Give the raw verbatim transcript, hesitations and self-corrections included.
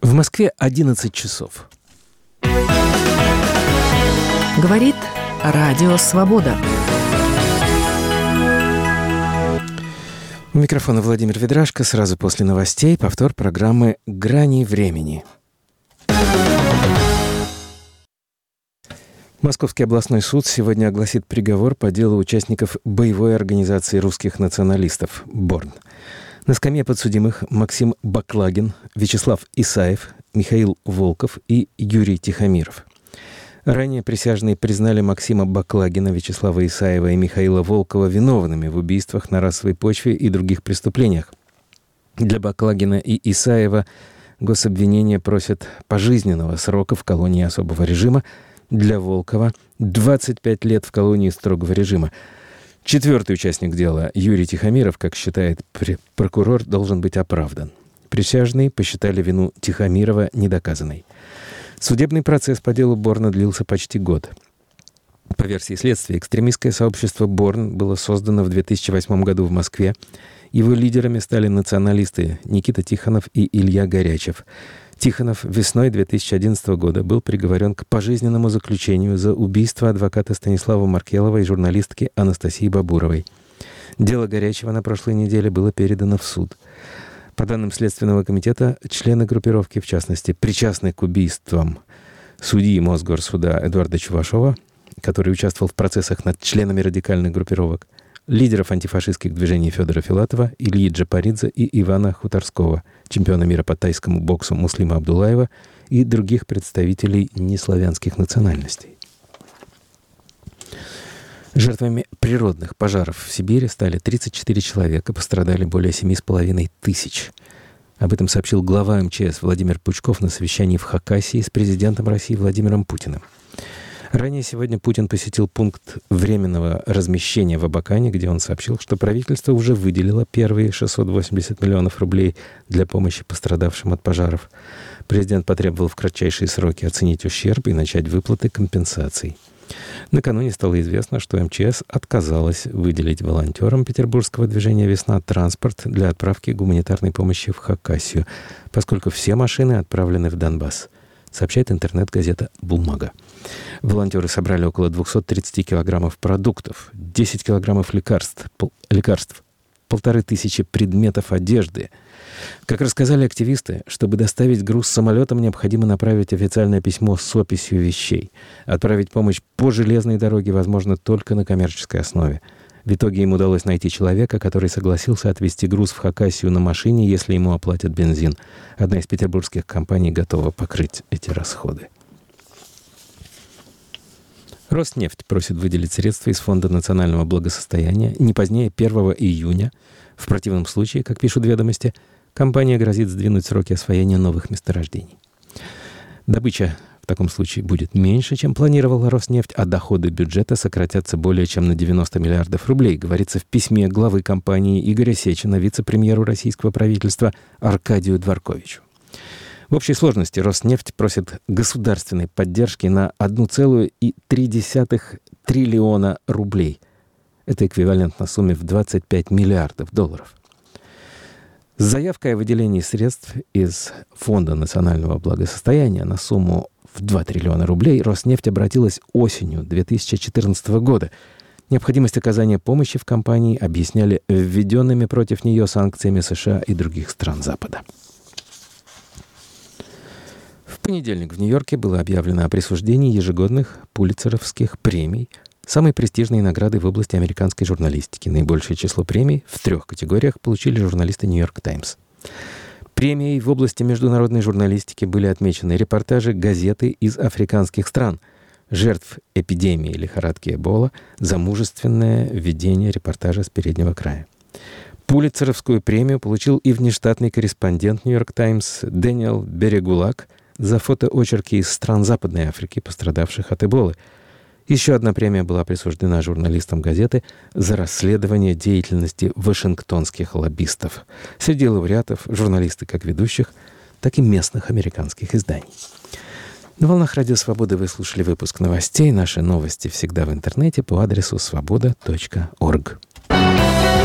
В Москве одиннадцать часов. Говорит Радио Свобода. У микрофона Владимир Ведрашко. Сразу после новостей повтор программы «Грани времени». Московский областной суд сегодня огласит приговор по делу участников боевой организации русских националистов «Борн». На скамье подсудимых Максим Баклагин, Вячеслав Исаев, Михаил Волков и Юрий Тихомиров. Ранее присяжные признали Максима Баклагина, Вячеслава Исаева и Михаила Волкова виновными в убийствах на расовой почве и других преступлениях. Для Баклагина и Исаева гособвинение просит пожизненного срока в колонии особого режима, для Волкова двадцать пять лет в колонии строгого режима. Четвертый участник дела, Юрий Тихомиров, как считает прокурор, должен быть оправдан. Присяжные посчитали вину Тихомирова недоказанной. Судебный процесс по делу Борна длился почти год. По версии следствия, экстремистское сообщество «Борн» было создано в две тысячи восьмом году в Москве. Его лидерами стали националисты Никита Тихонов и Илья Горячев. Тихонов весной две тысячи одиннадцатого года был приговорен к пожизненному заключению за убийство адвоката Станислава Маркелова и журналистки Анастасии Бабуровой. Дело Горячева на прошлой неделе было передано в суд. По данным Следственного комитета, члены группировки, в частности, причастны к убийствам судьи Мосгорсуда Эдуарда Чувашова, который участвовал в процессах над членами радикальных группировок, лидеров антифашистских движений Федора Филатова, Ильи Джапаридзе и Ивана Хуторского, чемпиона мира по тайскому боксу Муслима Абдулаева и других представителей неславянских национальностей. Жертвами природных пожаров в Сибири стали тридцать четыре человека, пострадали более семи с половиной тысяч. Об этом сообщил глава эм че эс Владимир Пучков на совещании в Хакасии с президентом России Владимиром Путиным. Ранее сегодня Путин посетил пункт временного размещения в Абакане, где он сообщил, что правительство уже выделило первые шестьсот восемьдесят миллионов рублей для помощи пострадавшим от пожаров. Президент потребовал в кратчайшие сроки оценить ущерб и начать выплаты компенсаций. Накануне стало известно, что эм че эс отказалась выделить волонтерам петербургского движения «Весна» транспорт для отправки гуманитарной помощи в Хакасию, поскольку все машины отправлены в Донбасс, сообщает интернет-газета «Бумага». Волонтеры собрали около двести тридцать килограммов продуктов, десять килограммов лекарств, пол, лекарств, полторы тысячи предметов одежды. Как рассказали активисты, чтобы доставить груз самолетом, необходимо направить официальное письмо с описью вещей. Отправить помощь по железной дороге возможно только на коммерческой основе. В итоге им удалось найти человека, который согласился отвезти груз в Хакасию на машине, если ему оплатят бензин. Одна из петербургских компаний готова покрыть эти расходы. Роснефть просит выделить средства из Фонда национального благосостояния не позднее первого июня. В противном случае, как пишут «Ведомости», компания грозит сдвинуть сроки освоения новых месторождений. Добыча в таком случае будет меньше, чем планировала Роснефть, а доходы бюджета сократятся более чем на девяносто миллиардов рублей, говорится в письме главы компании Игоря Сечина вице-премьеру российского правительства Аркадию Дворковичу. В общей сложности Роснефть просит государственной поддержки на одна целая три десятых триллиона рублей. Это эквивалентно сумме в двадцать пять миллиардов долларов. С заявкой о выделении средств из Фонда национального благосостояния на сумму в два триллиона рублей Роснефть обратилась осенью две тысячи четырнадцатого года. Необходимость оказания помощи в компании объясняли введенными против нее санкциями США и других стран Запада. В понедельник в Нью-Йорке было объявлено о присуждении ежегодных пулитцеровских премий, самой престижной награды в области американской журналистики. Наибольшее число премий в трех категориях получили журналисты «Нью-Йорк Таймс». Премией в области международной журналистики были отмечены репортажи газеты из африканских стран, жертв эпидемии лихорадки Эбола, за мужественное ведение репортажа с переднего края. Пулитцеровскую премию получил и внештатный корреспондент «Нью-Йорк Таймс» Дэниел Берегулак за фотоочерки из стран Западной Африки, пострадавших от Эболы. Еще одна премия была присуждена журналистам газеты за расследование деятельности вашингтонских лоббистов. Среди лауреатов журналисты как ведущих, так и местных американских изданий. На волнах Радио Свободы вы слушали выпуск новостей. Наши новости всегда в интернете по адресу свобода точка орг.